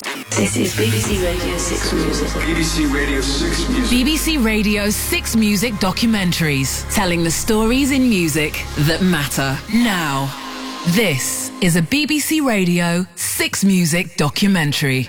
This is BBC Radio 6 Music. BBC Radio 6 Music. BBC Radio 6 Music documentaries, telling the stories in music that matter now. This is a BBC Radio 6 Music documentary.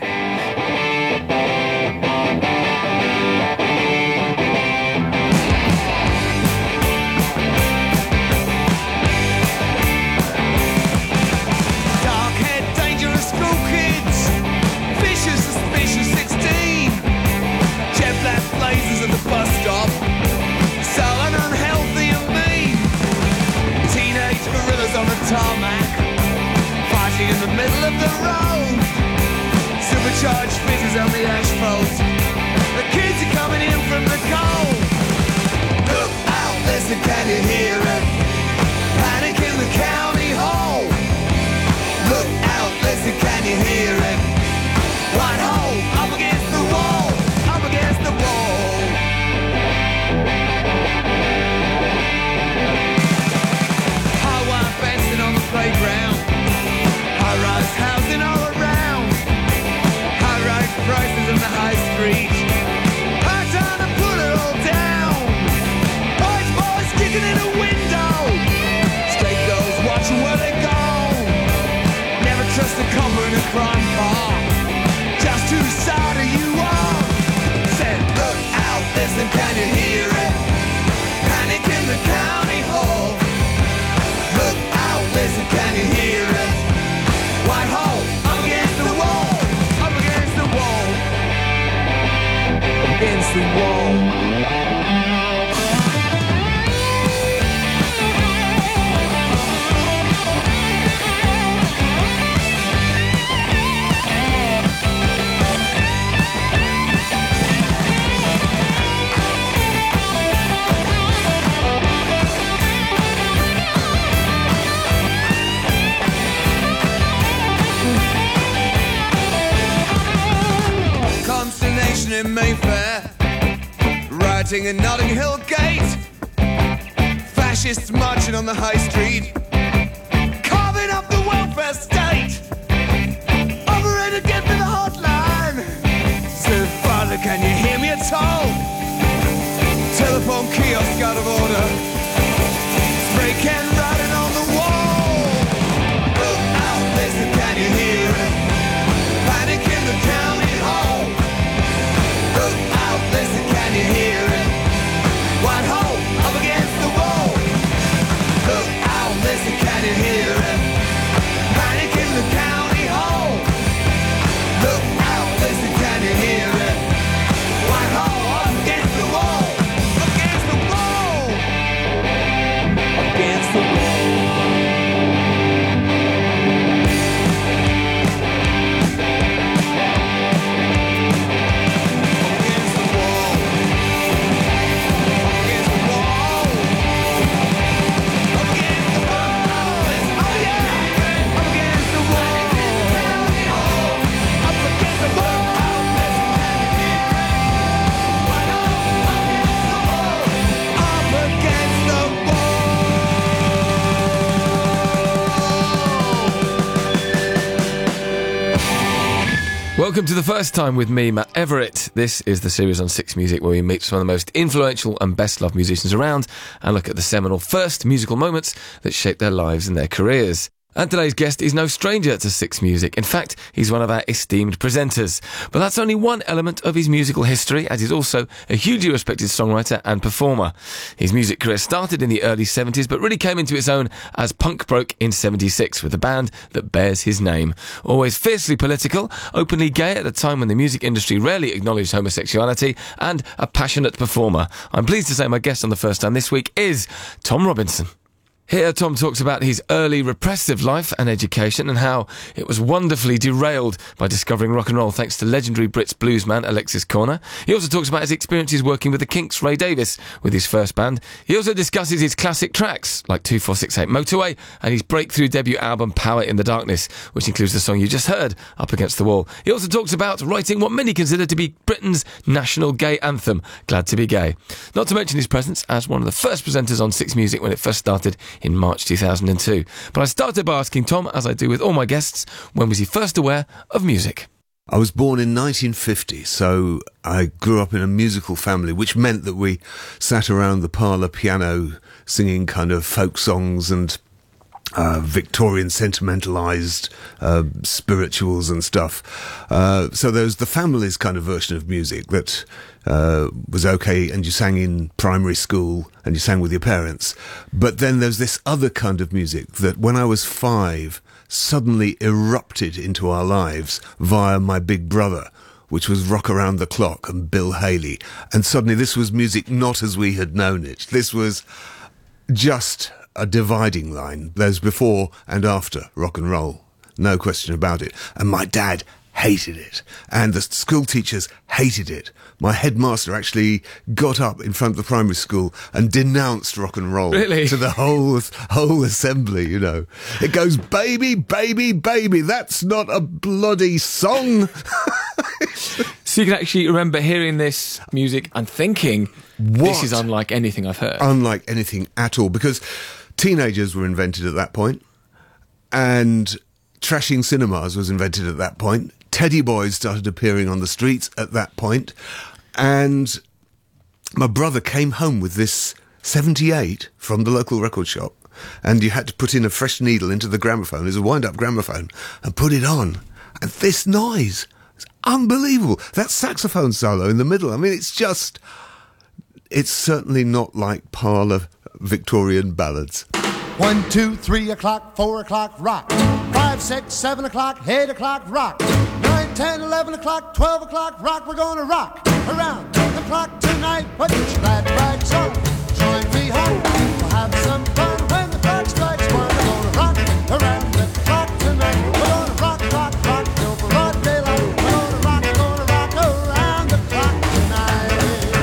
Fighting in the middle of the road. Supercharged fizzes on the asphalt. The kids are coming in from the cold. Look out, listen, can you hear it? Panic in the county hall. Look out, listen, can you hear it? Whitehall, up against the wall. Up against the wall. High-wire fencing on the playground. High-rise housing all around. High-rise prices in the high street. High time to put it all down. White boys kicking in a window. Scapegoats watching where they go. Never trust a copper in a crime bar. Just whose side are you on? Said, look out, listen, can you hear it? Panic in the county hall. Look out, listen, can you hear it? Whitehall, up against the wall. Up against the wall. Against the wall. In Mayfair, rioting in Notting Hill Gate, fascists marching on the high street, carving up the welfare state. Operator, get me the hotline. Said, Father, can you hear me at all? Telephone kiosk out of order. Spray can writing on the wall. Look out, listen, can you hear it? Panic in the county hall. Look out, listen, can you hear it? Whitehall, up against the wall. Look out, listen, can you hear it? Panic in the county hall. Look out, listen, can you hear it? Whitehall, up against the wall. Against the wall. Against the wall. Welcome to The First Time with me, Matt Everett. This is the series on 6 Music where we meet some of the most influential and best-loved musicians around and look at the seminal first musical moments that shaped their lives and their careers. And today's guest is no stranger to 6 Music. In fact, he's one of our esteemed presenters. But that's only one element of his musical history, as he's also a hugely respected songwriter and performer. His music career started in the early 70s, but really came into its own as punk broke in 76 with a band that bears his name. Always fiercely political, openly gay at a time when the music industry rarely acknowledged homosexuality, and a passionate performer. I'm pleased to say my guest on The First Time this week is Tom Robinson. Here, Tom talks about his early repressive life and education and how it was wonderfully derailed by discovering rock and roll thanks to legendary Brits bluesman Alexis Korner. He also talks about his experiences working with the Kinks' Ray Davies with his first band. He also discusses his classic tracks like 2468 Motorway and his breakthrough debut album Power in the Darkness, which includes the song you just heard, Up Against the Wall. He also talks about writing what many consider to be Britain's national gay anthem, Glad to be Gay. Not to mention his presence as one of the first presenters on 6 Music when it first started in March 2002. But I started by asking Tom, as I do with all my guests, when was he first aware of music? I was born in 1950, so I grew up in a musical family, which meant that we sat around the parlour piano singing kind of folk songs and Victorian sentimentalised spirituals and stuff. So there was the family's kind of version of music that was okay, and you sang in primary school and you sang with your parents. But then there's this other kind of music that when I was 5 suddenly erupted into our lives via my big brother, which was Rock Around the Clock and Bill Haley. And suddenly this was music not as we had known it. This was just a dividing line. There's before and after rock and roll, no question about it. And my dad hated it, and the school teachers hated it. My headmaster actually got up in front of the primary school and denounced rock and roll to the whole assembly, you know. It goes, baby, baby, baby, that's not a bloody song. So you can actually remember hearing this music and thinking, this is unlike anything I've heard. Unlike anything at all, because teenagers were invented at that point, and trashing cinemas was invented at that point. Teddy boys started appearing on the streets at that point, and my brother came home with this 78 from the local record shop, and you had to put in a fresh needle into the gramophone, as a wind-up gramophone, and put it on. And this noise, it's unbelievable. That saxophone solo in the middle, I mean, it's certainly not like parlour Victorian ballads. 1, 2, 3 o'clock, 4 o'clock, rock. 5, 6, 7 o'clock, 8 o'clock, rock. 9, 10, 11 o'clock, 12 o'clock, rock. We're gonna rock around the clock tonight. Put your glad rags on, join me home. We'll have some fun when the clock strikes 1. We're gonna rock around the clock tonight. We're gonna rock, rock, rock till broad daylight. We're gonna rock around the clock tonight.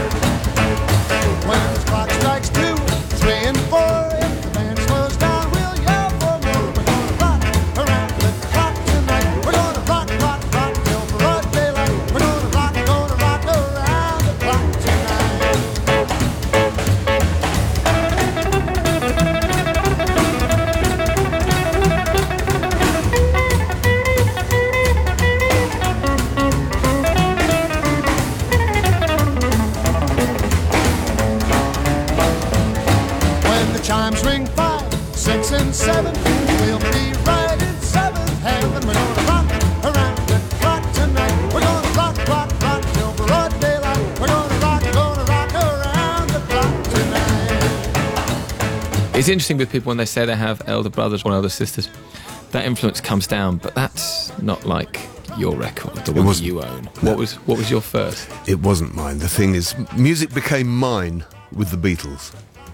When the clock strikes 2, 3 and 4. Chimes ring 5, 6 and 7. We'll be right in 7th heaven. We're gonna rock around the clock tonight. We're gonna rock, rock, rock till broad daylight. We're gonna rock around the clock tonight. It's interesting with people when they say they have elder brothers or elder sisters, that influence comes down, but that's not like your record, the one that you own. No. What was your first? It wasn't mine. The thing is, music became mine with the Beatles.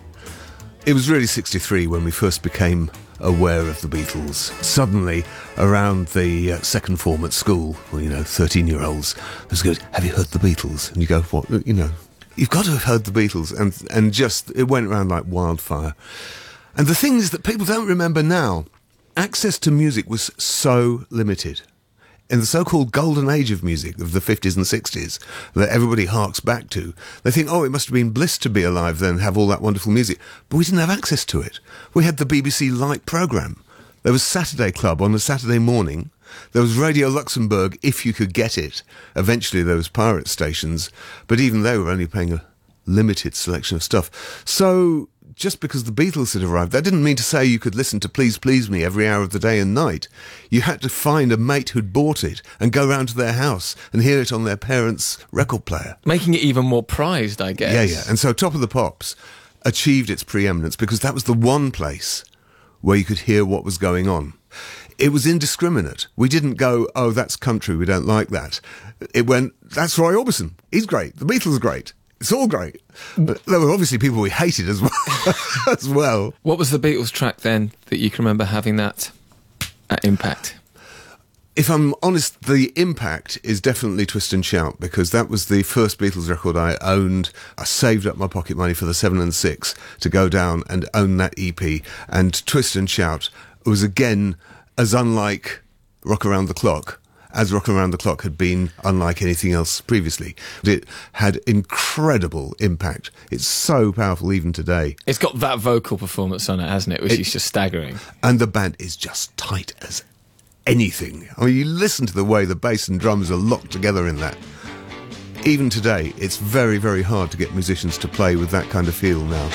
It was really 63 when we first became aware of the Beatles. Suddenly, around the second form at school, well, 13-year-olds, was good, have you heard the Beatles? And you go, what? You've got to have heard the Beatles. And just, it went around like wildfire. And the thing is that people don't remember now, access to music was so limited. In the so-called golden age of music of the 50s and 60s that everybody harks back to, they think, it must have been bliss to be alive then, have all that wonderful music. But we didn't have access to it. We had the BBC Light programme. There was Saturday Club on a Saturday morning. There was Radio Luxembourg, if you could get it. Eventually there was pirate stations, but even they were only playing a limited selection of stuff. So just because the Beatles had arrived, that didn't mean to say you could listen to Please Please Me every hour of the day and night. You had to find a mate who'd bought it and go round to their house and hear it on their parents' record player. Making it even more prized, I guess. Yeah. And so Top of the Pops achieved its preeminence because that was the one place where you could hear what was going on. It was indiscriminate. We didn't go, that's country, we don't like that. It went, that's Roy Orbison. He's great. The Beatles are great. It's all great. But there were obviously people we hated as well. What was the Beatles track then that you can remember having that impact? If I'm honest, the impact is definitely Twist and Shout, because that was the first Beatles record I owned. I saved up my pocket money for the 7 and 6 to go down and own that EP. And Twist and Shout was again as unlike Rock Around the Clock as Rock Around the Clock had been unlike anything else previously. It had incredible impact. It's so powerful even today. It's got that vocal performance on it, hasn't it? Which is just staggering. And the band is just tight as anything. I mean, you listen to the way the bass and drums are locked together in that. Even today, it's very, very hard to get musicians to play with that kind of feel now.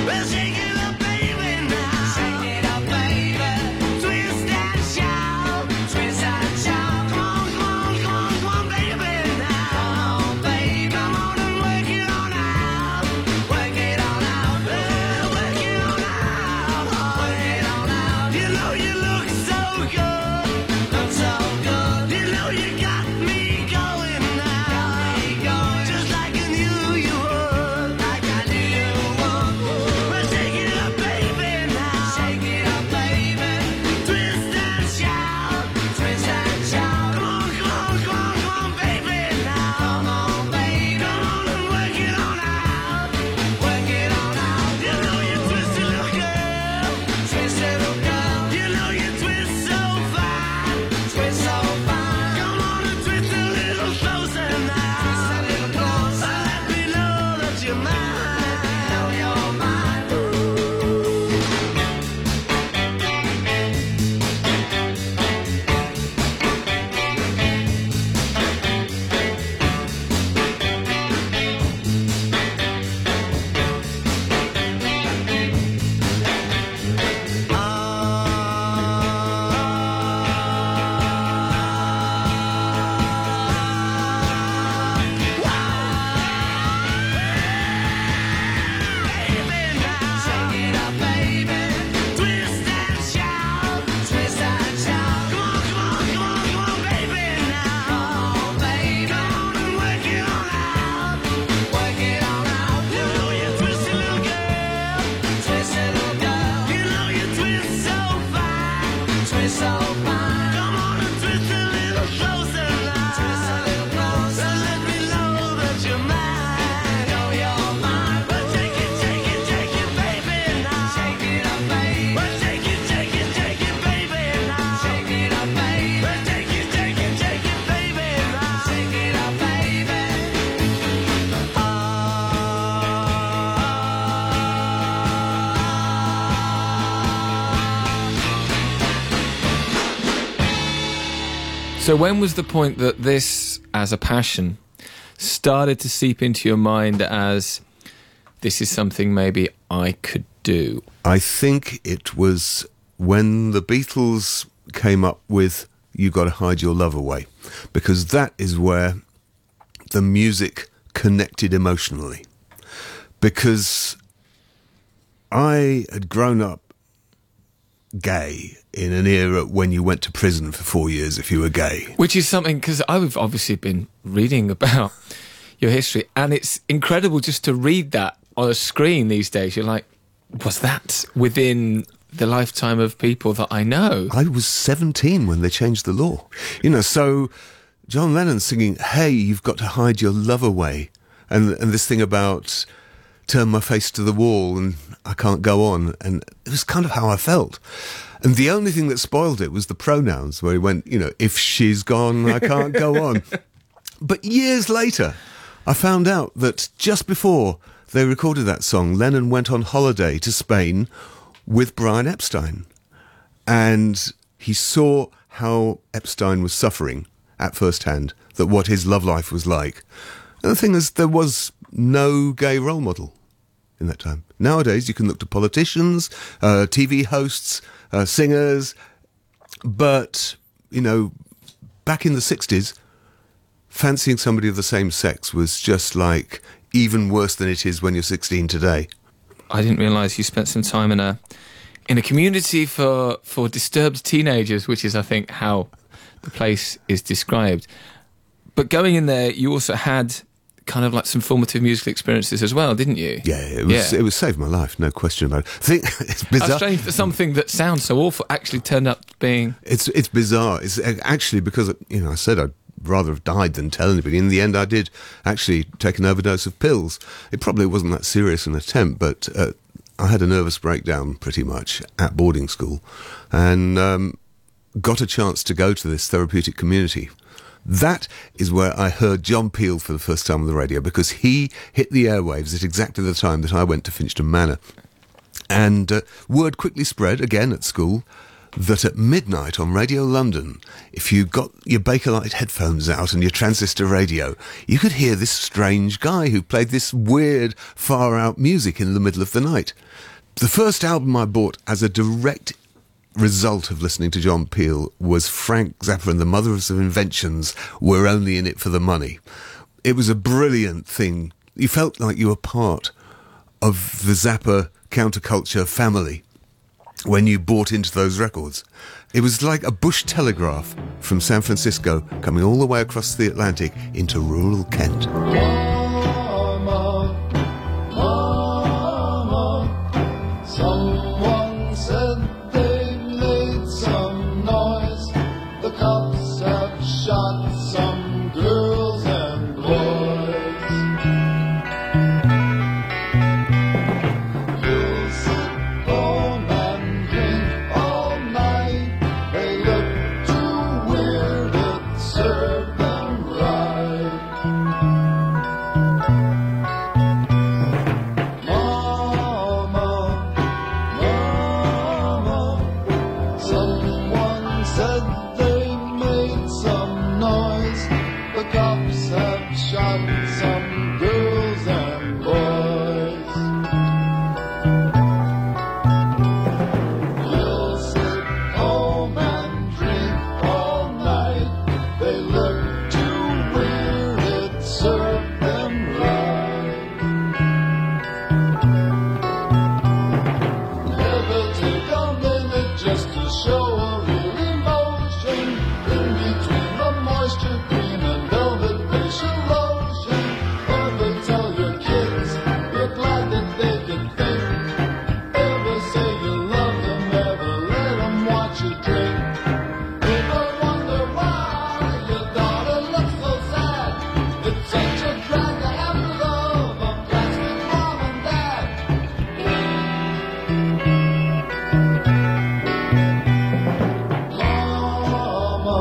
So when was the point that this, as a passion, started to seep into your mind as, this is something maybe I could do? I think it was when the Beatles came up with You Gotta Hide Your Love Away, because that is where the music connected emotionally. Because I had grown up gay in an era when you went to prison for 4 years if you were gay. Which is something, because I've obviously been reading about your history, and it's incredible just to read that on a screen these days. You're like, was that within the lifetime of people that I know? I was 17 when they changed the law. You know, so John Lennon singing, hey, you've got to hide your love away. And this thing about turn my face to the wall and I can't go on. And it was kind of how I felt. And the only thing that spoiled it was the pronouns, where he went, you know, if she's gone, I can't go on. But years later, I found out that just before they recorded that song, Lennon went on holiday to Spain with Brian Epstein. And he saw how Epstein was suffering at first hand, that what his love life was like. And the thing is, there was no gay role model in that time. Nowadays, you can look to politicians, TV hosts, singers, but, you know, back in the 60s, fancying somebody of the same sex was just like even worse than it is when you're 16 today. I didn't realise you spent some time in a community for disturbed teenagers, which is, I think, how the place is described. But going in there, you also had kind of like some formative musical experiences as well, didn't you? Yeah, it was saved my life, no question about it. I think it's bizarre. How strange that something that sounds so awful actually turned up being... It's bizarre. It's actually because, you know, I said I'd rather have died than tell anybody. In the end, I did actually take an overdose of pills. It probably wasn't that serious an attempt, but I had a nervous breakdown pretty much at boarding school and got a chance to go to this therapeutic community. That is where I heard John Peel for the first time on the radio, because he hit the airwaves at exactly the time that I went to Finchdon Manor. And word quickly spread, again at school, that at midnight on Radio London, if you got your Bakelite headphones out and your transistor radio, you could hear this strange guy who played this weird, far-out music in the middle of the night. The first album I bought as a direct result of listening to John Peel was Frank Zappa and the Mothers of Inventions, We're Only in It for the Money. It was a brilliant thing. You felt like you were part of the Zappa counterculture family when you bought into those records. It was like a bush telegraph from San Francisco coming all the way across the Atlantic into rural Kent. Mama, Mama, someone said they made some noise. The cops have shot some girls and boys. You'll sit home and drink all night. They look too weird, it served them right. Mama, Mama, someone said they made some noise. The cops have shot some girls and boys. You'll sit home and drink all night. They look too weird, it served them right. Never take a minute just to show a real emotion. In between the moisture cream and velvet facial lotion. Ever tell your kids you're glad that they can think. Ever say you love them, ever let them watch you drink. Ever wonder why your daughter looks so sad. It's such a drag to have to love a plastic mom and dad. Mama,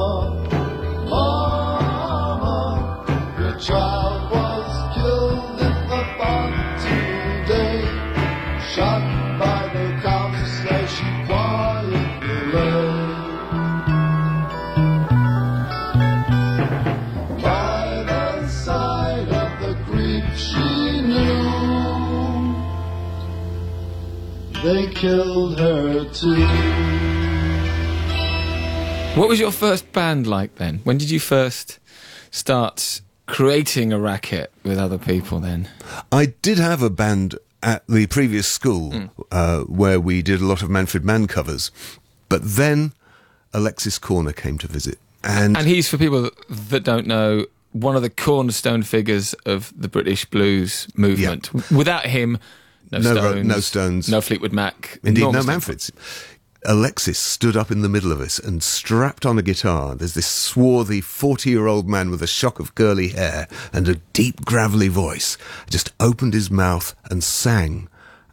Mama, your child was killed in the barn today. Shot by the cops as she quietly lay. By the side of the creek she knew, they killed her too. What was your first band like then? When did you first start creating a racket with other people then? I did have a band at the previous school where we did a lot of Manfred Mann covers, but then Alexis Corner came to visit. And he's, for people that don't know, one of the cornerstone figures of the British blues movement. Without him, no Stones, no Fleetwood Mac. indeed, no Stones. Manfreds. Alexis stood up in the middle of us and strapped on a guitar. There's this swarthy 40-year-old man with a shock of curly hair and a deep, gravelly voice. Just opened his mouth and sang.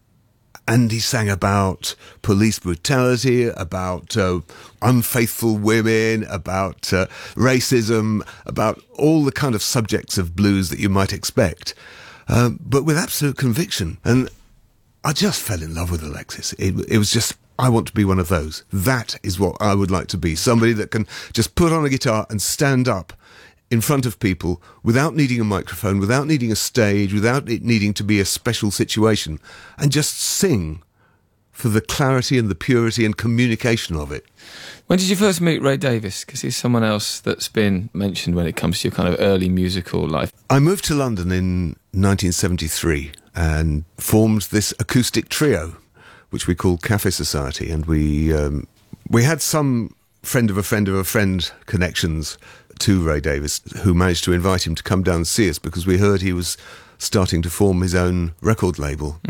And he sang about police brutality, about unfaithful women, about racism, about all the kind of subjects of blues that you might expect, but with absolute conviction. And I just fell in love with Alexis. It was just, I want to be one of those. That is what I would like to be. Somebody that can just put on a guitar and stand up in front of people without needing a microphone, without needing a stage, without it needing to be a special situation, and just sing for the clarity and the purity and communication of it. When did you first meet Ray Davies? Because he's someone else that's been mentioned when it comes to your kind of early musical life. I moved to London in 1973 and formed this acoustic trio, which we called Cafe Society, and we had some friend of a friend of a friend connections to Ray Davies, who managed to invite him to come down and see us because we heard he was starting to form his own record label.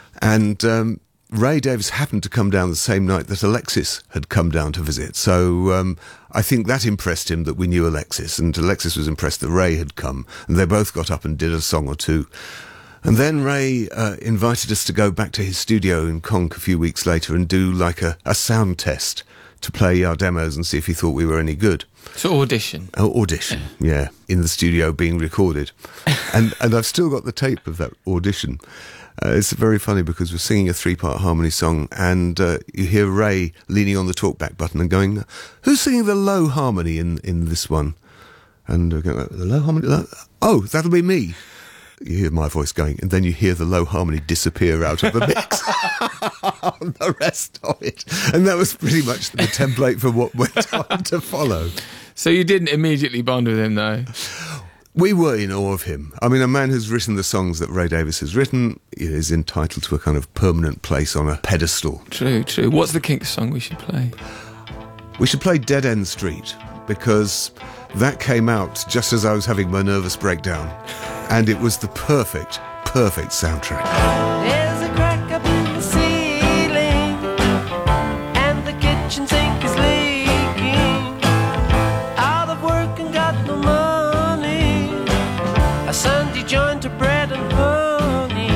And Ray Davies happened to come down the same night that Alexis had come down to visit. So I think that impressed him that we knew Alexis, and Alexis was impressed that Ray had come, and they both got up and did a song or two. And then Ray invited us to go back to his studio in Conk a few weeks later and do like a sound test to play our demos and see if he thought we were any good. So audition. Audition, yeah, in the studio being recorded. and I've still got the tape of that audition. It's very funny because we're singing a 3-part harmony song, and you hear Ray leaning on the talkback button and going, "Who's singing the low harmony in this one?" And the low harmony, oh, that'll be me. You hear my voice going, and then you hear the low harmony disappear out of the mix. The rest of it. And that was pretty much the template for what went on to follow. So you didn't immediately bond with him, though? We were in awe of him. I mean, a man who's written the songs that Ray Davies has written is entitled to a kind of permanent place on a pedestal. True, true. What's the Kinks song we should play? We should play Dead End Street, because that came out just as I was having my nervous breakdown. And it was the perfect soundtrack. There's a crack up in the ceiling, and the kitchen sink is leaking. Out of work and got no money, a Sunday joint of bread and honey.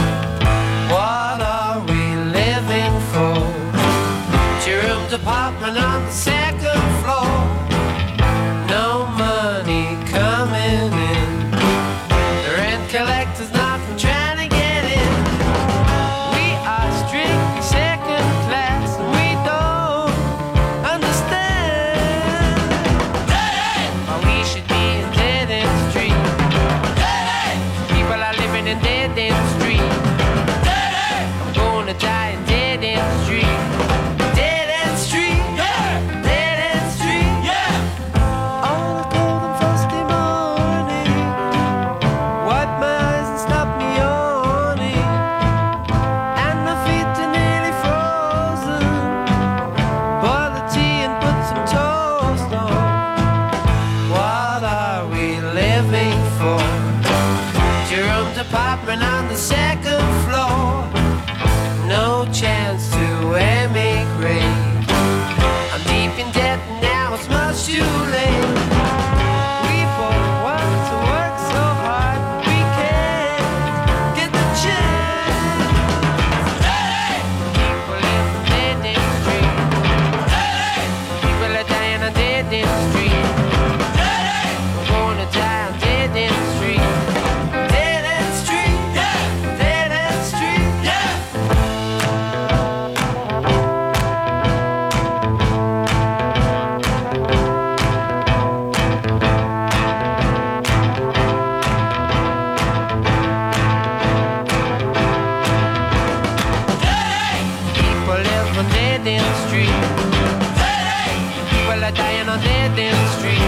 What are we living for? 2-room apartment on the 2nd floor. No money coming in. Collectors not from trying to get in. We are strictly second class, and we don't understand why we should be in Dead End Street. People are living in Dead End Street. I'm gonna die in Dead End Street. Dead End Street, Dead End Street. On a cold and frosty morning, wipe my eyes and stop me yawning, and my feet are nearly frozen. Boil the tea and put some toast on. What are we living for? 2-room apartment on the 2nd floor. No chance to emigrate. I'm deep in debt and now it's much too late. We both want to work so hard, we can't get the chance. People live on Dead End Street. People are dying on Dead End Street. We're gonna die on Dead End Street. Dead End Street, Dead End Street. People live on Dead End Street. People are dying on Dead End Street.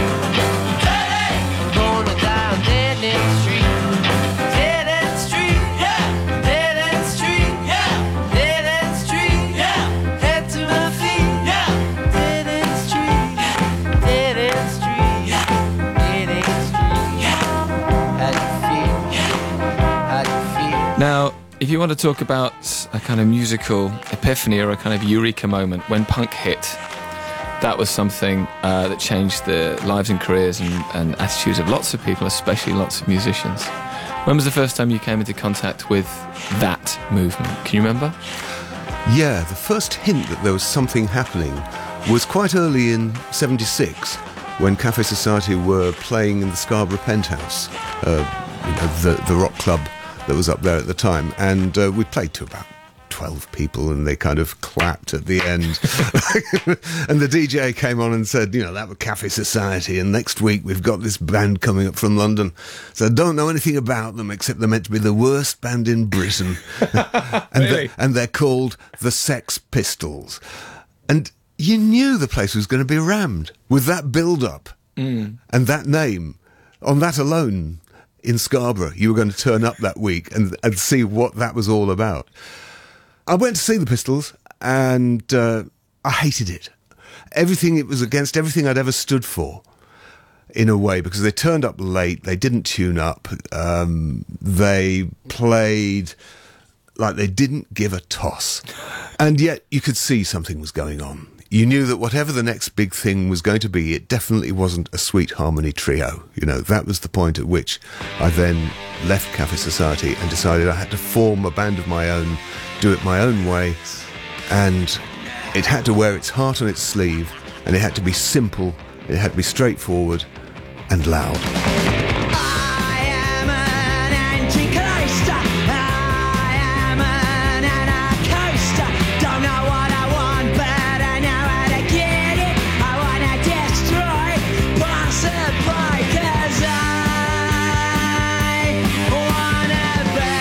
I'm gonna die on Dead End Street. Dead End Street, Dead End Street, Dead End Street, head to my feet. Dead End Street, Dead End Street, Dead End Street. How do you feel? How do you feel? Now, if you want to talk about a kind of musical epiphany or a kind of eureka moment, when punk hit, that was something that changed the lives and careers and attitudes of lots of people, especially lots of musicians. When was the first time you came into contact with that movement? Can you remember? Yeah, the first hint that there was something happening was quite early in '76, when Cafe Society were playing in the Scarborough Penthouse, the rock club that was up there at the time, and we played to about 12 people, and they kind of clapped at the end. And the DJ came on and said, that was Cafe Society, and next week we've got this band coming up from London. So I don't know anything about them except they're meant to be the worst band in Britain. And, Really? and they're called the Sex Pistols. And you knew the place was going to be rammed with that build-up and that name. On that alone, in Scarborough, you were going to turn up that week and see what that was all about. I went to see the Pistols, and I hated it. It was against everything I'd ever stood for, in a way, because they turned up late, they didn't tune up, they played like they didn't give a toss. And yet you could see something was going on. You knew that whatever the next big thing was going to be, it definitely wasn't a Sweet Harmony trio. That was the point at which I then left Cafe Society and decided I had to form a band of my own, do it my own way, and it had to wear its heart on its sleeve, and it had to be simple It had to be straightforward and loud. I am an anti-coaster. I am an anarchoaster. Don't know what I want, but I know how to get it. I want to destroy, possibly, 'cause I want to be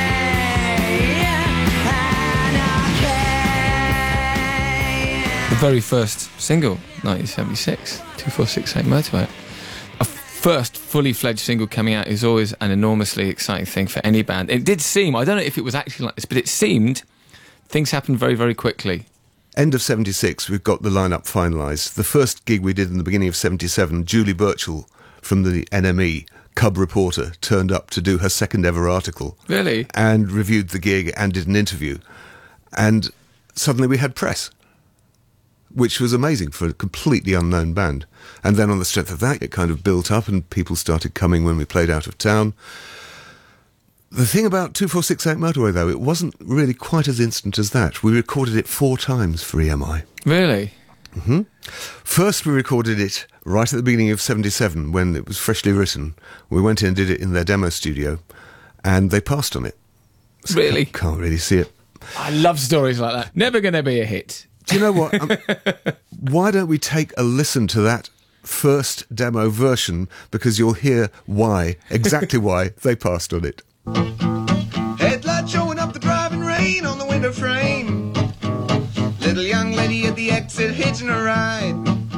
anarchy. The very first single, 1976, 2468 Motorway. A first fully fledged single coming out is always an enormously exciting thing for any band. It did seem, I don't know if it was actually like this, but it seemed things happened very, very quickly. End of 76, we've got the lineup finalised. The first gig we did in the beginning of 77, Julie Birchall from the NME, Cub reporter, turned up to do her second ever article. Really? And reviewed the gig and did an interview. And suddenly we had press, which was amazing for a completely unknown band. And then on the strength of that, it kind of built up and people started coming when we played out of town. The thing about 2468 Motorway, though, it wasn't really quite as instant as that. We recorded it 4 times for EMI. Really? Mm-hmm. First, we recorded it right at the beginning of 77, when it was freshly written. We went in and did it in their demo studio, and they passed on it. So Really? Can't really see it. I love stories like that. Never going to be a hit. Do you know what? Why don't we take a listen to that first demo version, because you'll hear why, exactly why, they passed on it. Headlight showing up the driving rain on the window frame. Little young lady at the exit hitching a ride.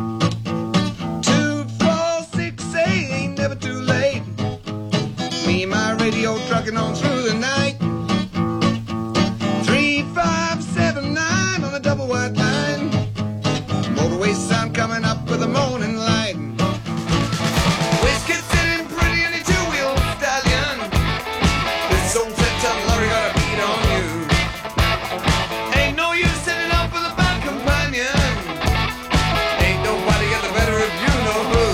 2468 ain't never too late. Me and my radio trucking on through the night. 3579 on the double white line. Motorway sun coming up with the morning light. Whiskey sitting pretty in a two-wheel stallion. This old set-top lorry got a beat on you. Ain't no use sitting up with a bad companion. Ain't nobody got the better of you, no boo.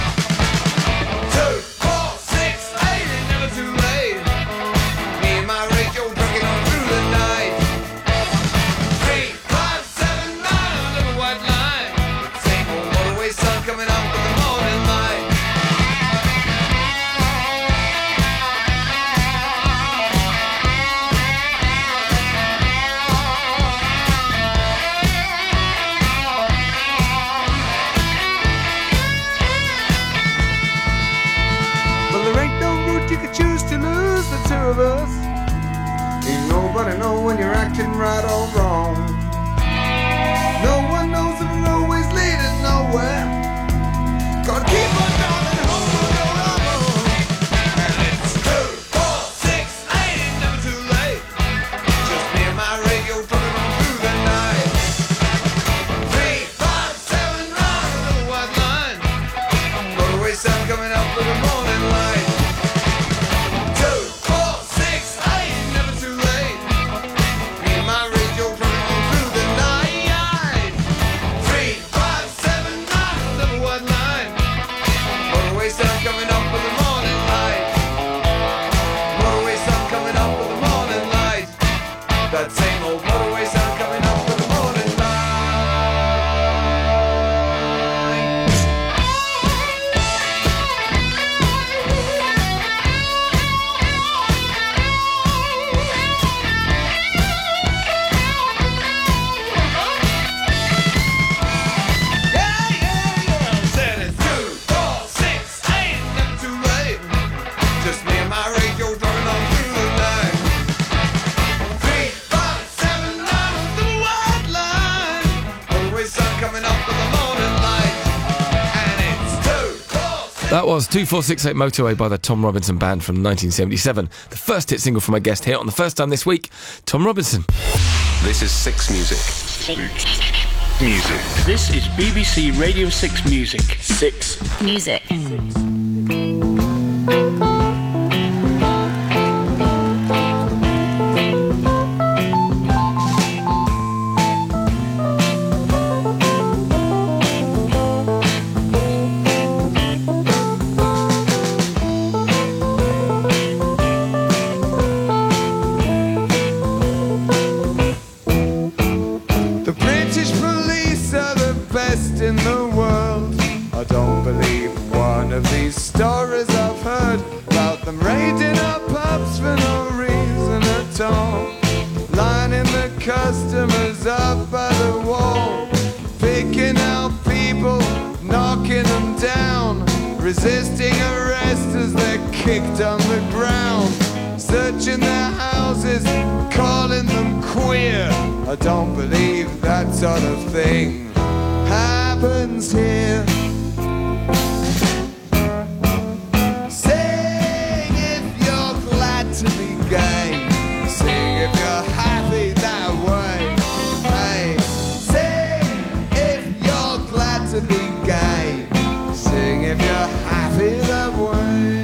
2468 ain't never too late. Me and my radio trucking on through the night. 3579 on the double white line. Same old motorway sun coming up with the morning light. Well, there ain't no route you could choose to lose the two of us. Ain't nobody know when you're acting right or wrong. No one knows if the roadways leading nowhere. Gotta keep on driving home or go wrong. And it's 2468 ain't never too late. Just me and my radio trucking on through the night. 357 round the little white line. Motorway sun coming up with the morning light. 2468 ain't never too late. Me and my radio trucking on through the night. 357 round the little white line. Motorway sun coming up with the morning light. Motorway sun coming up with the morning light. That same old motorway sun coming up with the morning light. Yeah, yeah, yeah. Said it's 2468, never too late. Just me and my radio driving on through the night. 3579 on the white line. Motorway sun coming up with the morning light. And it's 2468. That was 2468 Motorway by the Tom Robinson Band from 1977. The first hit single from my guest here on the first time this week, Tom Robinson. This is Six Music. Music. This is BBC Radio 6 Music. 6 Music. The British police are the best in the world. I don't heard about them raiding our pubs for no reason at all, lining the customers up by the wall, picking out people, knocking them down, resisting arrest as they're kicked on the ground, searching their houses, calling them queer. I don't believe that sort of thing happens here. Sing if you're glad to be gay, sing if you're happy that way. Hey, sing if you're glad to be gay, sing if you're happy that way.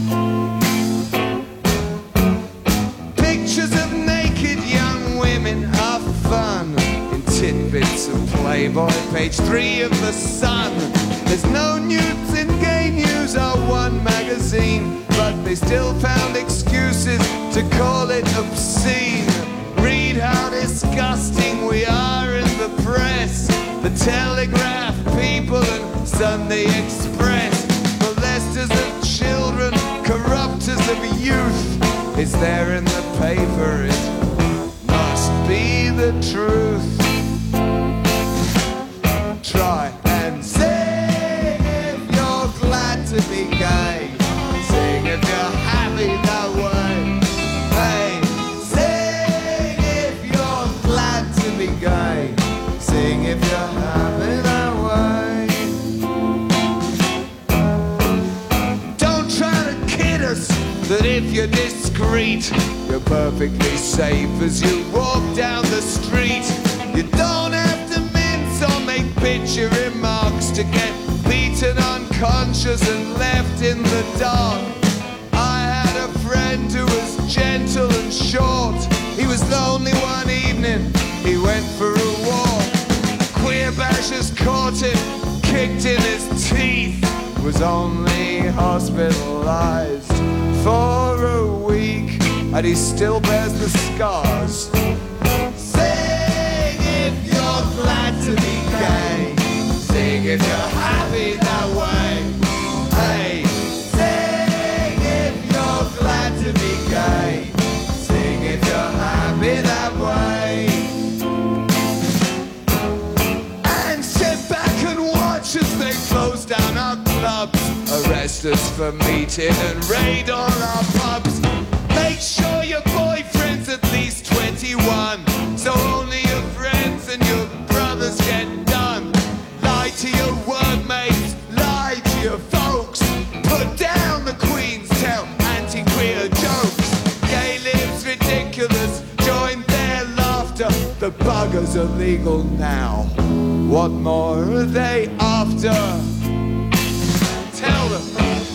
Pictures of naked young women are fun in tidbits of Playboy, page 3 of The Sun. There's no nudes in Gay News or One magazine, but they still found excuses to call it obscene. Read how disgusting we are in the press, the Telegraph, People and Sunday Express. Molesters of children, corrupters of youth, it's there in the paper, it must be the truth. Try and sing if you're glad to be gay, sing if you're happy that way. Hey, sing if you're glad to be gay, sing if you're happy that way. Don't try to kid us that if you're discreet, you're perfectly safe as you walk down the street. You don't have to mince or make bitchy remarks to get beaten unconscious and left in the dark. I had a friend who was gentle and short. He was lonely one evening, he went for a walk. Queer bashers caught him, kicked in his teeth, was only hospitalized for a week, and he still bears the scars. Sing if you're glad to be gay, sing if you're happy that way. Hey, sing if you're glad to be gay, sing if you're happy that way. And sit back and watch as they close down our clubs, arrest us for meeting and raid all our pubs. Make sure your boyfriend's at least 21, so only your friends and your brothers get done. Lie to your workmates, lie to your folks, put down the Queen's, tell anti-queer jokes. Gay lives ridiculous, join their laughter. The buggers are legal now, what more are they after? Tell them.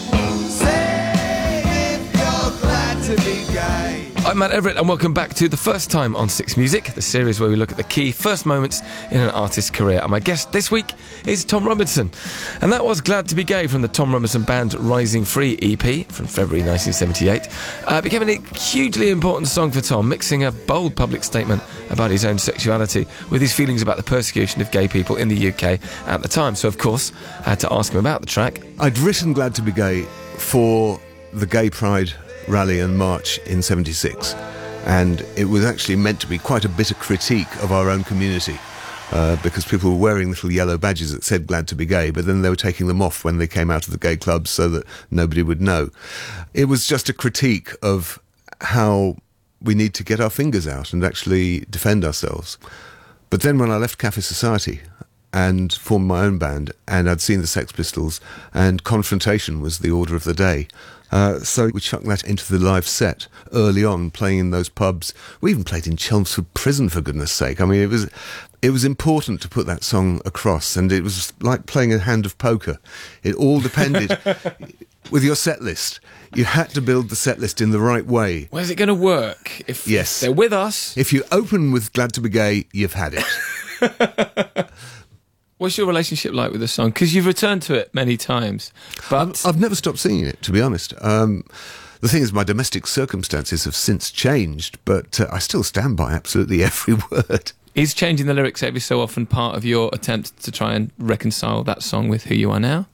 Say if you're glad to be gay. I'm Matt Everett and welcome back to The First Time on Six Music, the series where we look at the key first moments in an artist's career. And my guest this week is Tom Robinson. And that was Glad to be Gay from the Tom Robinson Band Rising Free EP from February 1978. Became a hugely important song for Tom, mixing a bold public statement about his own sexuality with his feelings about the persecution of gay people in the UK at the time. So, of course, I had to ask him about the track. I'd written Glad to be Gay for the Gay Pride rally and march in 76, and it was actually meant to be quite a bitter critique of our own community, because people were wearing little yellow badges that said Glad to be Gay, but then they were taking them off when they came out of the gay clubs so that nobody would know. It was just a critique of how we need to get our fingers out and actually defend ourselves. But then when I left Cafe Society and formed my own band, and I'd seen the Sex Pistols, and confrontation was the order of the day. So we chucked that into the live set early on, playing in those pubs. We even played in Chelmsford Prison, for goodness sake. I mean, it was important to put that song across, and it was like playing a hand of poker. It all depended with your set list. You had to build the set list in the right way. Where's it going to work? If they're with us. If you open with Glad to be Gay, you've had it. What's your relationship like with the song? Because you've returned to it many times. But I've never stopped singing it, to be honest. The thing is, my domestic circumstances have since changed, but I still stand by absolutely every word. Is changing the lyrics every so often part of your attempt to try and reconcile that song with who you are now?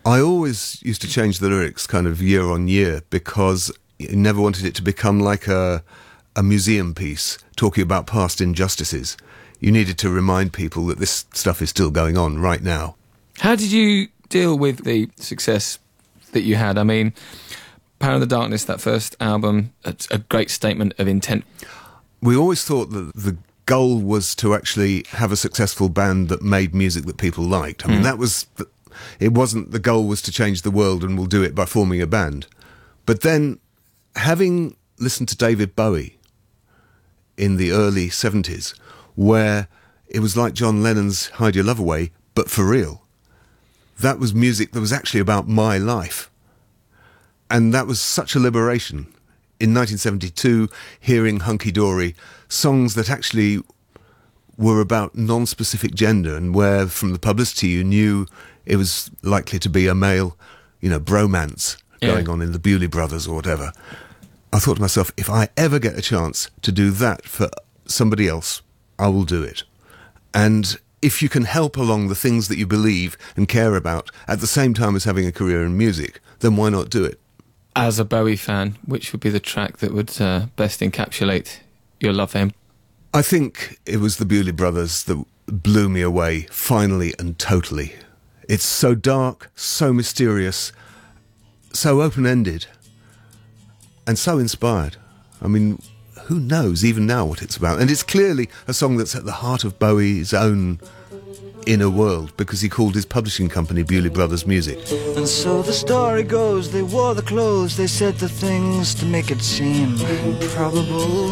I always used to change the lyrics kind of year on year because I never wanted it to become like a museum piece talking about past injustices. You needed to remind people that this stuff is still going on right now. How did you deal with the success that you had? I mean, Power in the Darkness, that first album, it's a great statement of intent. We always thought that the goal was to actually have a successful band that made music that people liked. I mean, that was... It wasn't the goal was to change the world and we'll do it by forming a band. But then, having listened to David Bowie in the early 70s, where it was like John Lennon's Hide Your Love Away, but for real. That was music that was actually about my life. And that was such a liberation. In 1972, hearing Hunky Dory, songs that actually were about non-specific gender and where, from the publicity, you knew it was likely to be a male, bromance going on in the Bewley Brothers or whatever. I thought to myself, if I ever get a chance to do that for somebody else, I will do it. And if you can help along the things that you believe and care about at the same time as having a career in music, then why not do it? As a Bowie fan, which would be the track that would best encapsulate your love for him? I think it was the Bewley Brothers that blew me away, finally and totally. It's so dark, so mysterious, so open-ended, and so inspired. I mean, who knows even now what it's about? And it's clearly a song that's at the heart of Bowie's own inner world, because he called his publishing company Bewley Brothers Music. And so the story goes, they wore the clothes, they said the things to make it seem improbable.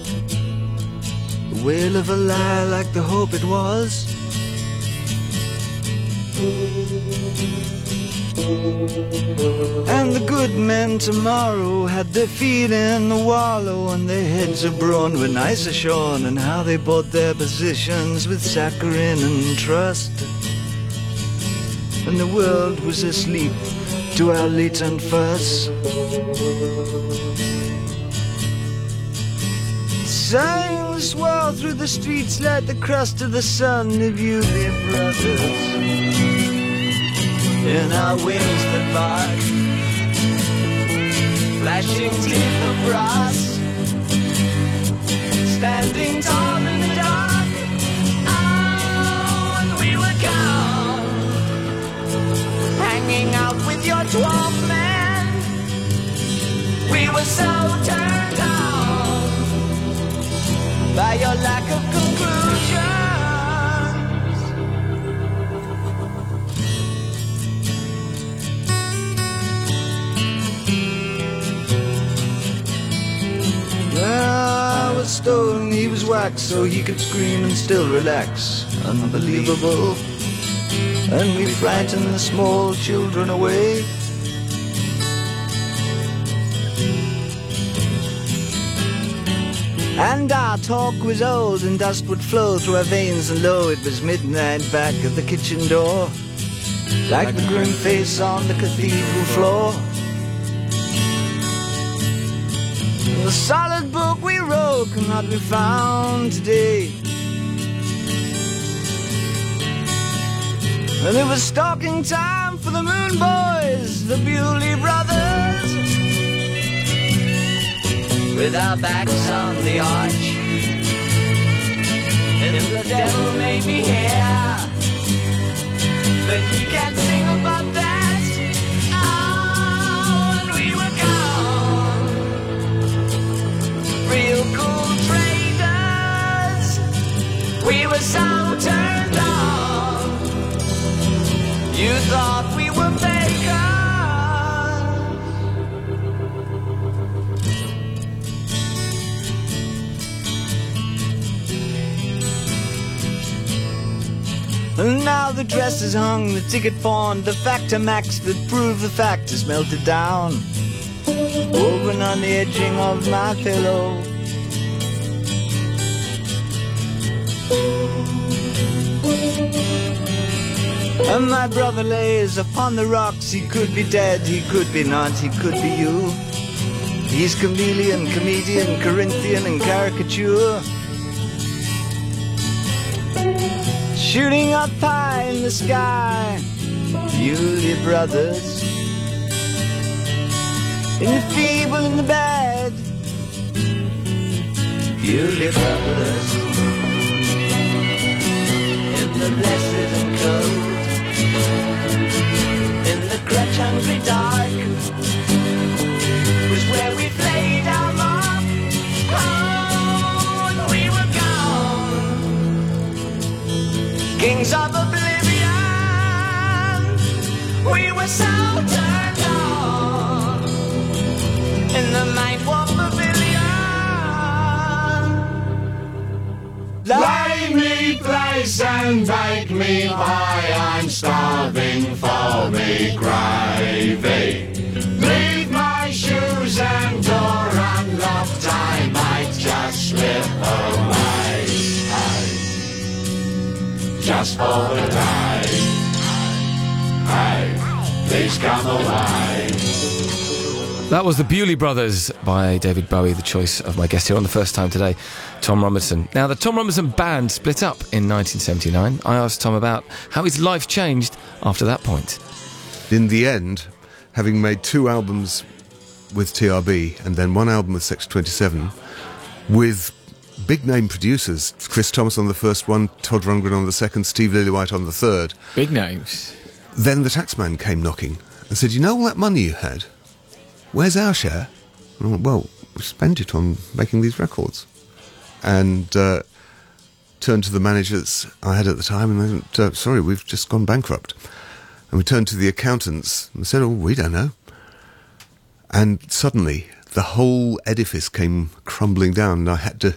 The wail of a lie like the hope it was. And the good men tomorrow had their feet in the wallow and their heads abroad when ice are shorn, and how they bought their positions with saccharine and trust. And the world was asleep to our latent fuss. Signs swirl through the streets like the crust of the sun, the Bewley Brothers. In our wings that bark, flashing teeth of brass, standing tall in the dark. Oh, and we were gone, hanging out with your 12 men. We were so turned on by your lack of conclusion. I was stone, he was wax, so he could scream and still relax. Unbelievable. And we frightened the small children away. And our talk was old, and dust would flow through our veins, and lo, it was midnight back at the kitchen door, like the grim face on the cathedral floor. The solid book we wrote cannot be found today. And it was stalking time for the Moon Boys, the Bewley Brothers, with our backs on the arch. And if the devil may be here, but he can't sing about that. Real cool traders, we were so turned on. You thought we were fakers. And now the dress is hung, the ticket pawned, the factor max that proved the fact is melted down. Woven on the edging of my pillow. And my brother lays upon the rocks. He could be dead, he could be not, he could be you. He's chameleon, comedian, Corinthian and caricature, shooting up high in the sky. Bewley Brothers. In the feeble and the bad, Bewley Brothers. In the blessed and cold, in the crutch-hungry dark, was where we played our mark. Oh, and we were gone, kings of oblivion. We were so turned on in the Mind Warp Pavilion. Lay me place and bake me pie, I'm starving for me gravy. Leave my shoes and door unlocked, I might just slip away. Hey, just for the day. Hey, please come away. That was the Bewley Brothers by David Bowie, the choice of my guest here on The First Time today, Tom Robinson. Now, the Tom Robinson Band split up in 1979. I asked Tom about how his life changed after that point. In the end, having made 2 albums with TRB and then 1 album with Section 27, with big-name producers, Chris Thomas on the first one, Todd Rundgren on the second, Steve Lillywhite on the third. Big names. Then the taxman came knocking and said, "You know all that money you had? Where's our share?" And I went, "Well, we spent it on making these records." And turned to the managers I had at the time and they went, "Sorry, we've just gone bankrupt." And we turned to the accountants and said, "Oh, we don't know." And suddenly the whole edifice came crumbling down and I had to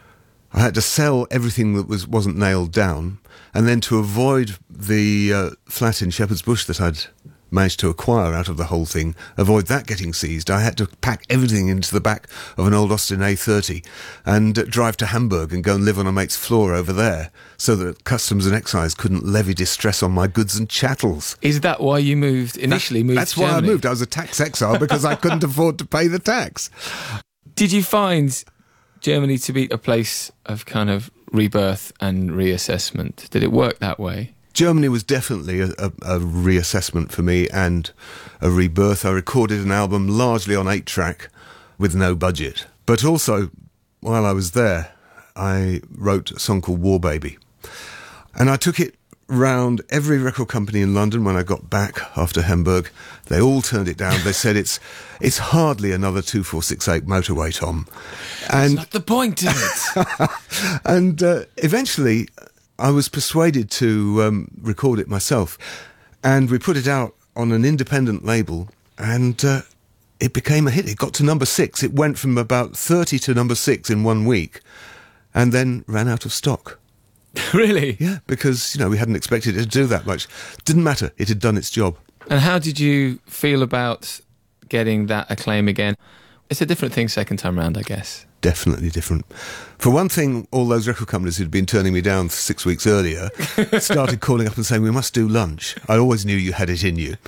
sell everything that wasn't nailed down, and then to avoid the flat in Shepherd's Bush that I'd managed to acquire out of the whole thing, avoid that getting seized, I had to pack everything into the back of an old Austin A30 and drive to Hamburg and go and live on a mate's floor over there so that Customs and Excise couldn't levy distress on my goods and chattels. Is that why you moved to That's Germany? why I moved. I was a tax exile because I couldn't afford to pay the tax. Did you find Germany to be a place of kind of rebirth and reassessment? Did it work that way? Germany was definitely a reassessment for me and a rebirth. I recorded an album largely on 8-track with no budget. But also, while I was there, I wrote a song called War Baby. And I took it round every record company in London when I got back after Hamburg. They all turned it down. They said it's hardly another 2468 motorway, Tom. And that's not the point, is it? And eventually I was persuaded to record it myself, and we put it out on an independent label, and it became a hit. It got to number 6. It went from about 30 to number 6 in 1 week, and then ran out of stock. Really? Yeah, because, we hadn't expected it to do that much. Didn't matter. It had done its job. And how did you feel about getting that acclaim again? It's a different thing second time round, I guess. Definitely different. For one thing, all those record companies who'd been turning me down 6 weeks earlier started calling up and saying, "We must do lunch. I always knew you had it in you."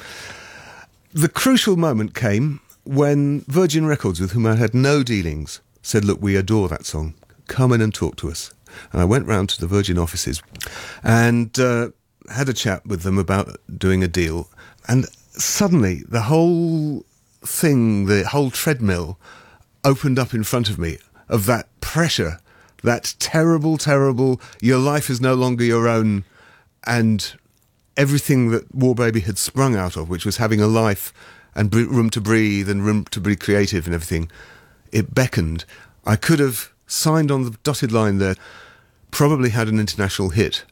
The crucial moment came when Virgin Records, with whom I had no dealings, said, "Look, we adore that song. Come in and talk to us." And I went round to the Virgin offices and had a chat with them about doing a deal. And suddenly the whole thing, the whole treadmill opened up in front of me of that pressure, that terrible, terrible, your life is no longer your own, and everything that War Baby had sprung out of, which was having a life and room to breathe and room to be creative and everything, it beckoned. I could have signed on the dotted line there, probably had an international hit,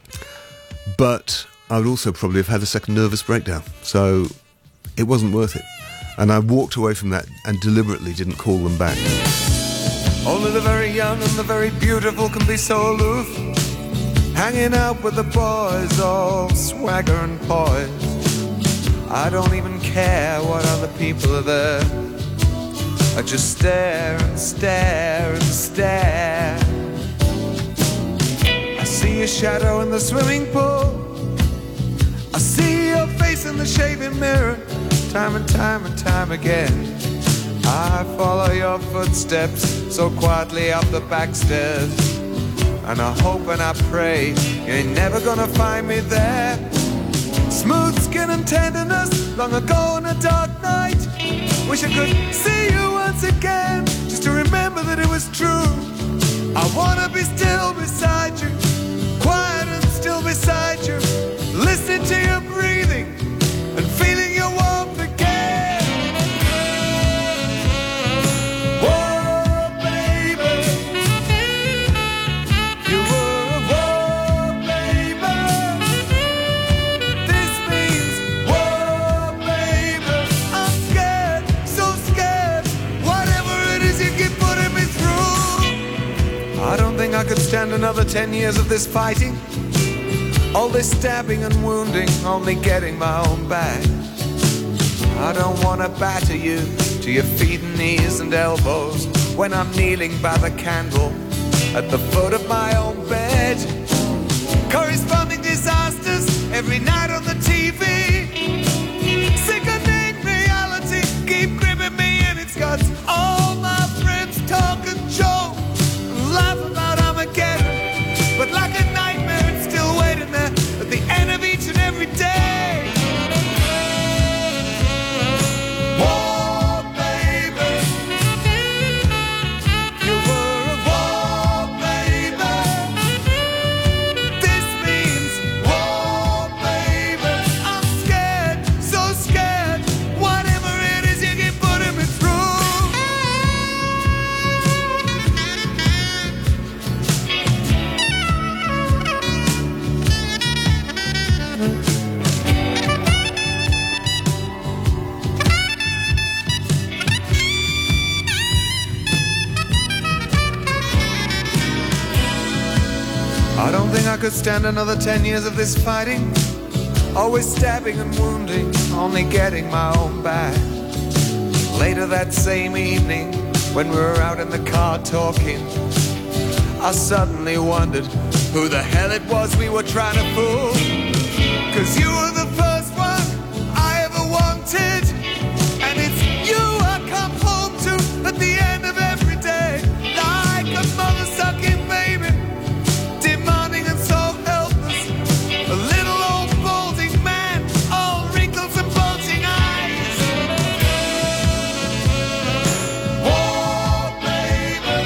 but I would also probably have had a second nervous breakdown, so it wasn't worth it. And I walked away from that and deliberately didn't call them back. Only the very young and the very beautiful can be so aloof, hanging out with the boys, all swagger and poise. I don't even care what other people are there. I just stare and stare and stare. I see your shadow in the swimming pool. I see your face in the shaving mirror. Time and time and time again, I follow your footsteps so quietly up the back stairs, and I hope and I pray you ain't never gonna find me there, Smooth skin and tenderness, long ago on a dark night. Wish I could see you once again, just to remember that it was true. I wanna be still beside you, quiet and still beside you, listening to your breathing and feeling your warmth again. Whoa, baby, you were a whoa, baby. This means whoa, baby. I'm scared, so scared. Whatever it is you keep putting me through. I don't think I could stand another 10 years of this fighting. All this stabbing and wounding, only getting my own back. I don't wanna batter you to your feet and knees and elbows when I'm kneeling by the candle at the foot of my own bed. Corresponding disasters every night on the TV. Sickening reality keep gripping me in its guts. All my friends talk and joke and laugh about Armageddon, but like a nightmare it's still waiting there at the end of each and every day. Whoa, baby, you were a whoa, baby. This means whoa, baby. I'm scared, so scared. Whatever it is you keep putting me through. I don't think I could stand another 10 years of this fighting. Always stabbing and wounding, only getting my own back. Later that same evening, when we were out in the car talking, I suddenly wondered who the hell it was we were trying to fool. 'Cause you were the first one I ever wanted, and it's you I come home to at the end of every day, like a mother sucking baby, demanding and so helpless. A little old balding man, all wrinkles and bulging eyes. Whoa, baby.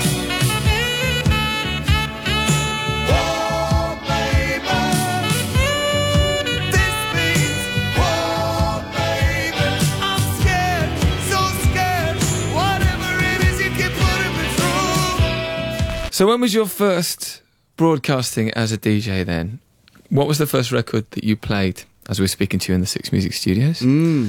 Whoa, baby. This means whoa, baby. I'm scared, so scared. Whatever it is you keep putting me through. So when was your first broadcasting as a DJ then? What was the first record that you played as we were speaking to you in the Six Music Studios?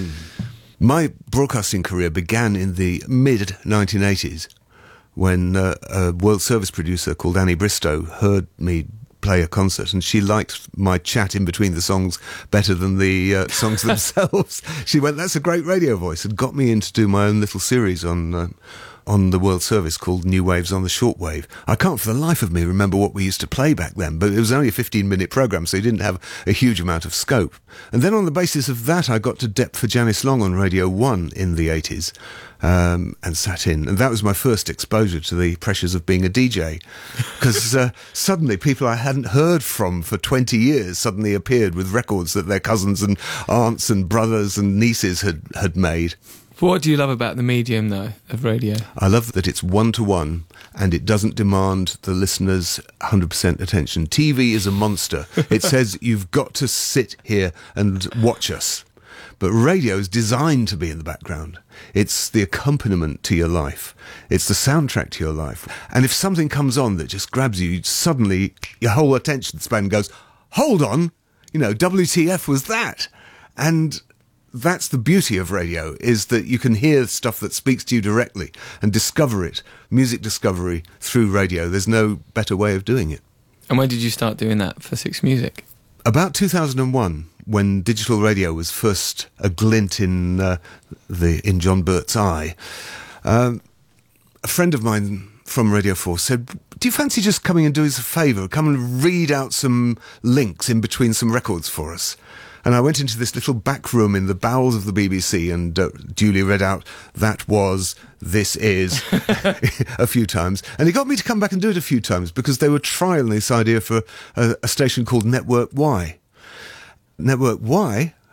My broadcasting career began in the mid-1980s when a World Service producer called Annie Bristow heard me play a concert, and she liked my chat in between the songs better than the songs themselves. She went, "That's a great radio voice," and got me in to do my own little series on the World Service called New Waves on the Shortwave. I can't for the life of me remember what we used to play back then, but it was only a 15-minute programme, so you didn't have a huge amount of scope. And then on the basis of that, I got to Dep for Janice Long on Radio 1 in the 80s, and sat in. And that was my first exposure to the pressures of being a DJ. Because suddenly people I hadn't heard from for 20 years suddenly appeared with records that their cousins and aunts and brothers and nieces had made. What do you love about the medium, though, of radio? I love that it's one-to-one and it doesn't demand the listener's 100% attention. TV is a monster. It says you've got to sit here and watch us. But radio is designed to be in the background. It's the accompaniment to your life. It's the soundtrack to your life. And if something comes on that just grabs you, suddenly your whole attention span goes, hold on, WTF was that? And that's the beauty of radio, is that you can hear stuff that speaks to you directly and discover it, music discovery through radio. There's no better way of doing it. And when did you start doing that for Six Music? About 2001, when digital radio was first a glint in John Burt's eye. A friend of mine from Radio 4 said, do you fancy just coming and doing us a favour? Come and read out some links in between some records for us. And I went into this little back room in the bowels of the BBC and duly read out "that was," "this is" a few times. And he got me to come back and do it a few times because they were trialling this idea for a station called Network Y. Network Y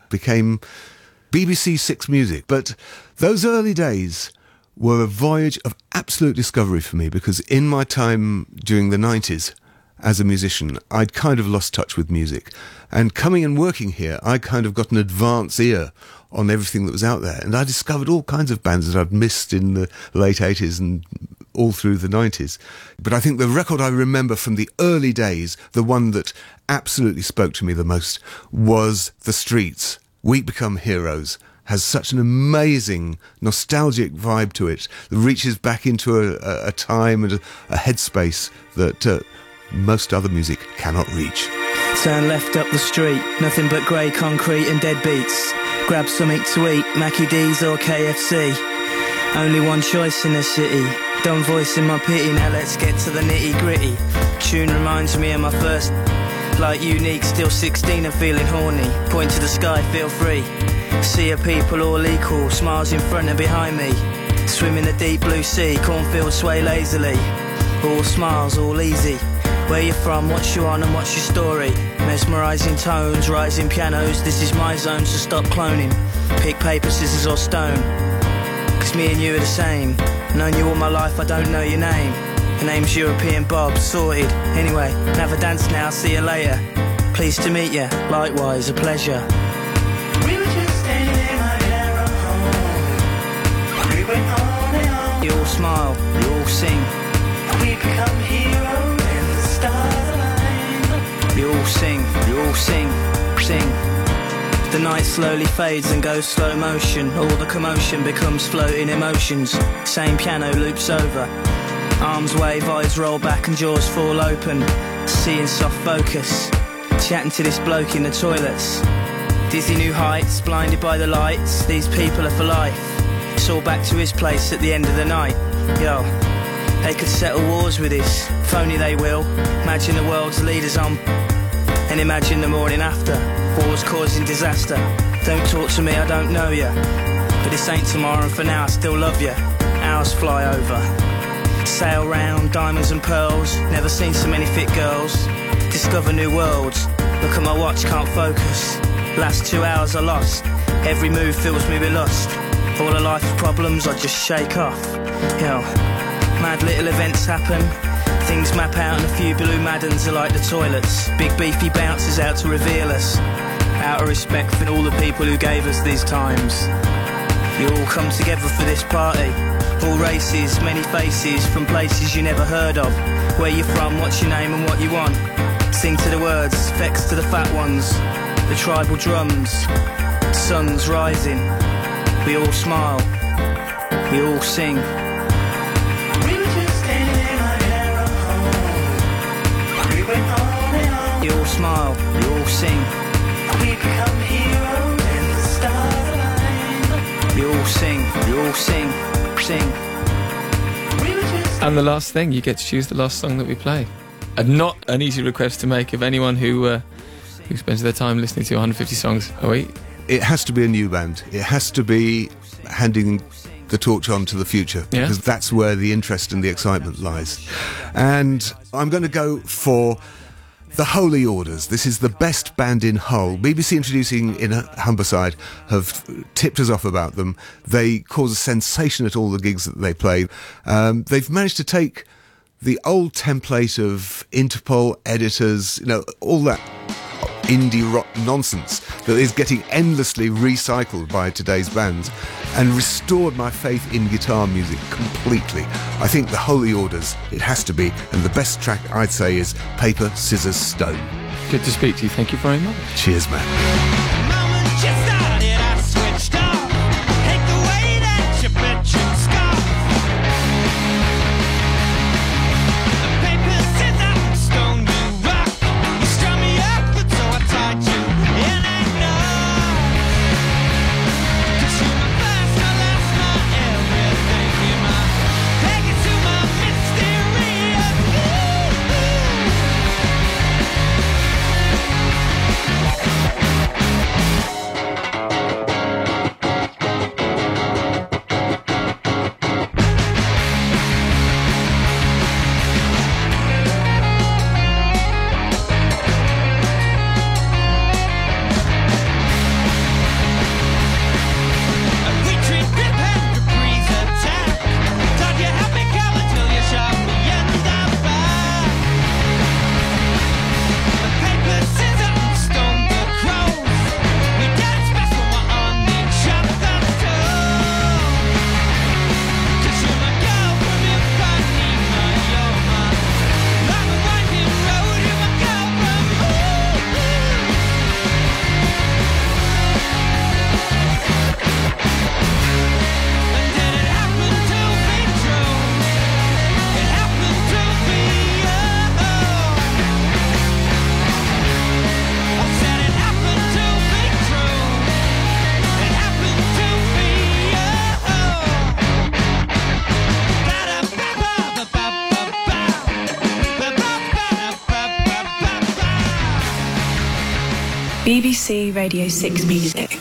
became BBC Six Music. But those early days were a voyage of absolute discovery for me, because in my time during the 90s as a musician, I'd kind of lost touch with music. And coming and working here, I kind of got an advance ear on everything that was out there. And I discovered all kinds of bands that I'd missed in the late 80s and all through the 90s. But I think the record I remember from the early days, the one that absolutely spoke to me the most, was The Streets, We Become Heroes. Has such an amazing nostalgic vibe to it that reaches back into a time and a headspace that most other music cannot reach. Turn left up the street, nothing but grey concrete and dead beats. Grab something to eat, Mackie D's or KFC. Only one choice in the city. Don't voice in my pity, now let's get to the nitty gritty. Tune reminds me of my first, like Unique, still 16 and feeling horny. Point to the sky, feel free. See a people all equal, smiles in front and behind me. Swim in the deep blue sea, cornfields sway lazily. All smiles, all easy. Where you from, what's you on and what's your story? Mesmerising tones, rising pianos, this is my zone, so stop cloning. Pick paper, scissors or stone, cause me and you are the same. Known you all my life, I don't know your name. Your name's European Bob, sorted. Anyway, have a dance now, see you later. Pleased to meet you, likewise, a pleasure. We were just standing in my narrow home. We went on and on. You all smile, you all sing. We become heroes and the stars align. You all sing, you all sing, sing. The night slowly fades and goes slow motion. All the commotion becomes floating emotions. Same piano loops over. Arms wave, eyes roll back and jaws fall open. Seeing soft focus. Chatting to this bloke in the toilets. Dizzy new heights, blinded by the lights. These people are for life. It's all back to his place at the end of the night. Yo, they could settle wars with this. If only they will. Imagine the world's leaders on. And imagine the morning after. Wars causing disaster. Don't talk to me, I don't know ya. But this ain't tomorrow, and for now I still love ya. Hours fly over. Sail round, diamonds and pearls. Never seen so many fit girls. Discover new worlds. Look at my watch, can't focus. Last 2 hours are lost. Every move fills me with lust. All of life's problems I just shake off. Yo, mad little events happen. Things map out and a few blue Maddens are like the toilets. Big beefy bounces out to reveal us. Out of respect for all the people who gave us these times. You all come together for this party. All races, many faces, from places you never heard of. Where you from, what's your name and what you want. Sing to the words, effects to the fat ones. The tribal drums, sun's rising. We all smile, we all sing. We were just standing in our narrow home. We went on and on. You all smile, you all sing. We become heroes and the stars align. You all sing, you all sing, sing. And the last thing, you get to choose the last song that we play. And not an easy request to make of anyone who spends their time listening to 150 songs a week. It has to be a new band. It has to be handing the torch on to the future, because that's where the interest and the excitement lies. And I'm going to go for The Holy Orders. This is the best band in Hull. BBC Introducing in Humberside have tipped us off about them. They cause a sensation at all the gigs that they play. They've managed to take the old template of Interpol editors, you know, all that indie rock nonsense that is getting endlessly recycled by today's bands, and restored my faith in guitar music completely. I think The Holy Orders, it has to be, and the best track I'd say is Paper, Scissors, Stone. Good to speak to you, thank you very much. Cheers, man. BBC Radio 6 Music.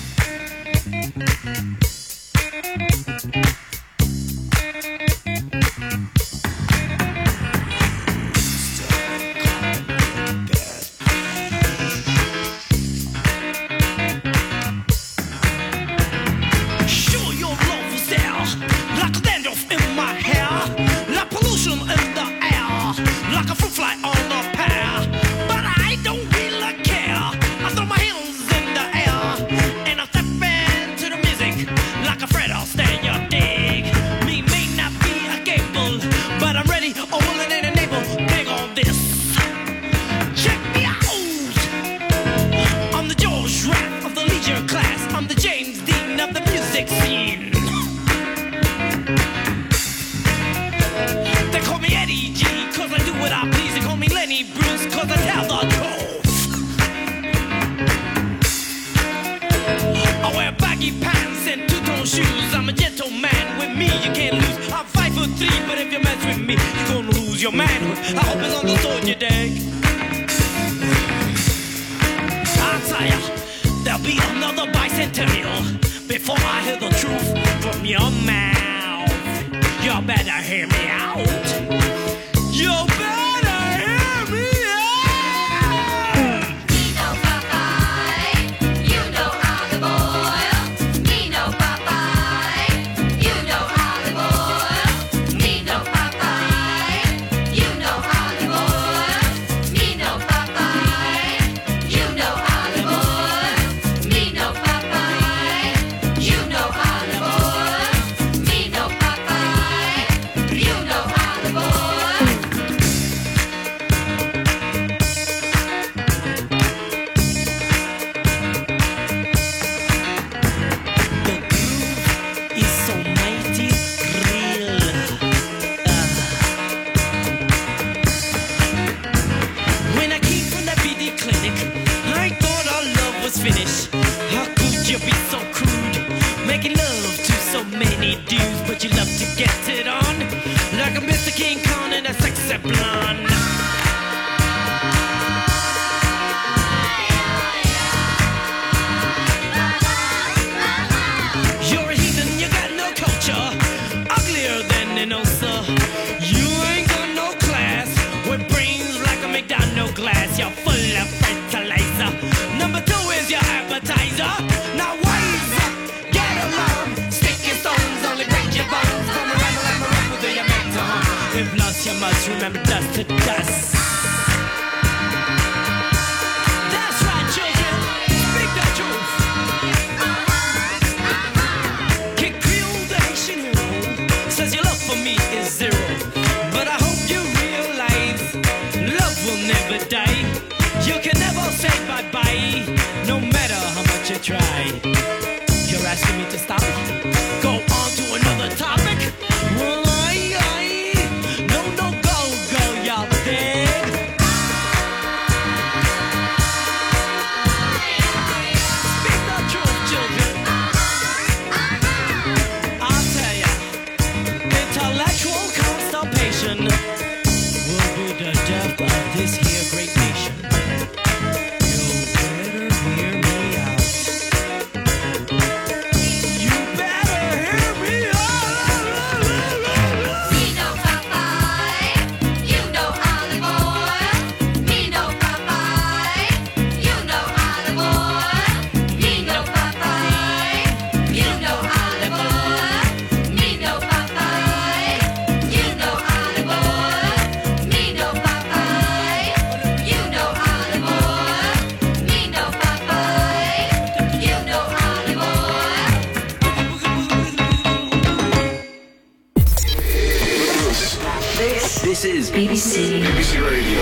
BBC Radio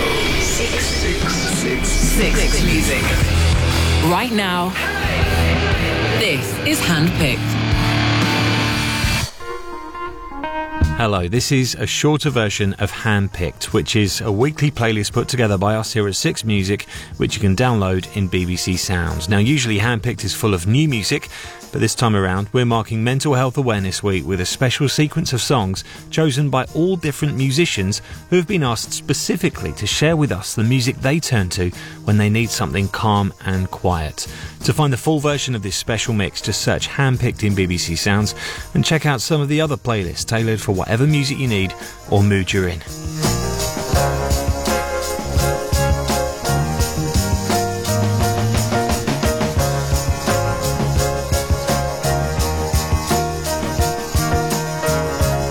6 Music. Right now, this is Handpicked. Hello, this is a shorter version of Handpicked, which is a weekly playlist put together by us here at Six Music, which you can download in BBC Sounds. Now, usually Handpicked is full of new music, but this time around we're marking Mental Health Awareness Week with a special sequence of songs chosen by all different musicians who have been asked specifically to share with us the music they turn to when they need something calm and quiet. To find the full version of this special mix, just search Handpicked in BBC Sounds and check out some of the other playlists tailored for whatever music you need or mood you're in.